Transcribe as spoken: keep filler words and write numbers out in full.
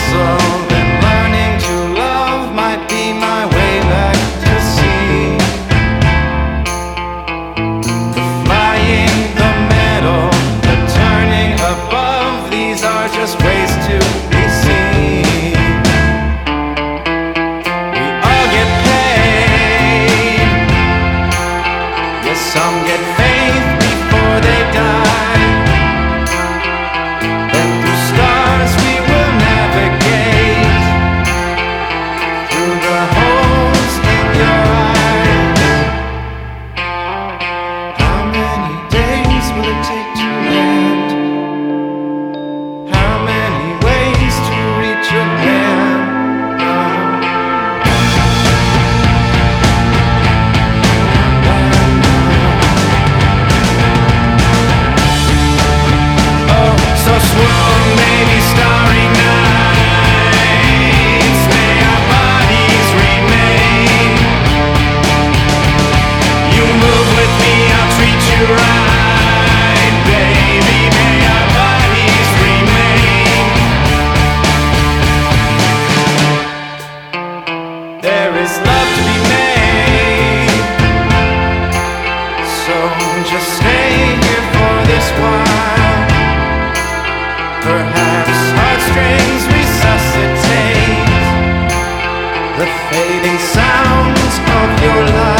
puzzle, then learning to love might be my way back to sea. The flying, the metal, the turning above, these are just ways to be seen. We all get paid. Yes, some get faith before they die. Then through stars we will navigate, through the holes in your eyes. How many days will it take to land? How many ways to reach your hand? Oh, so swoon, baby, starry nights, may our bodies remain. You move with me, I'll treat you right, baby, may our bodies remain. There is love to be made, so just stay here for this while. Perhaps heartstrings resuscitate the fading sounds of your life.